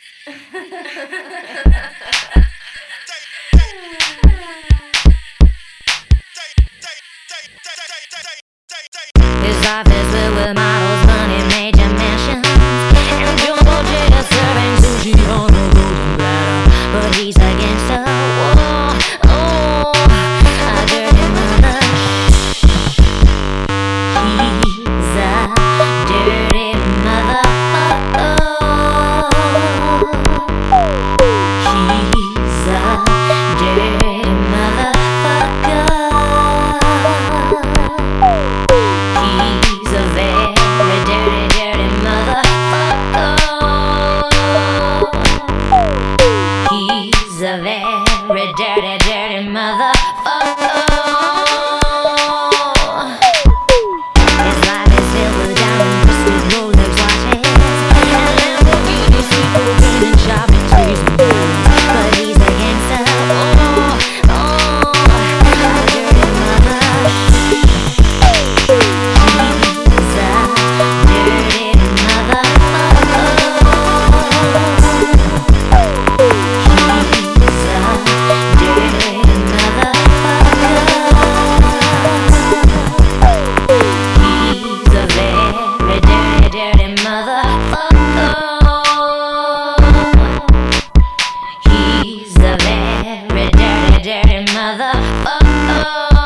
His life is filled with models, money, major mansions, and jumbo jets serving sushi on a golden platter. But he's a gangster, whoa, oh, a dirty mother. He's a dirty motherfucker. He's a dirty motherfucker. He's a very dirty, dirty motherfucker. He's a very dirty, dirty motherfucker. His life is filled with diamond crystals, Rolex watches, and Lamborghini, sweet cocaine, and shopping sprees and booze. But he's a gangster, oh, oh, a dirty mother. He's a dirty motherfucker. He's a dirty motherfucker. He's a very dirty, dirty motherfucker. He's a very dirty, dirty motherfucker.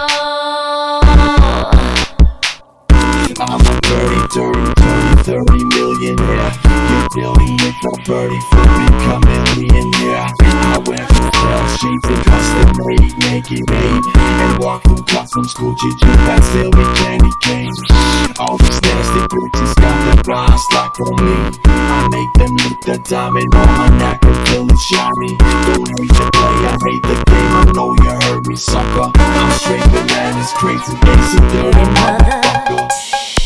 I'm a dirty millionaire. You're billionaire for 30 for becoming millionaire. I wear Chanel shades and custom made, naked made, and walk through custom school children that sell me candy canes. All these nasty bitches got the glass locked on me. I make them lick the diamond on my neck until it's shiny. Don't hate the play, I hate the game. I know you heard me, sucker. I'm straight bananas, crazy, basic, dirty motherfucker.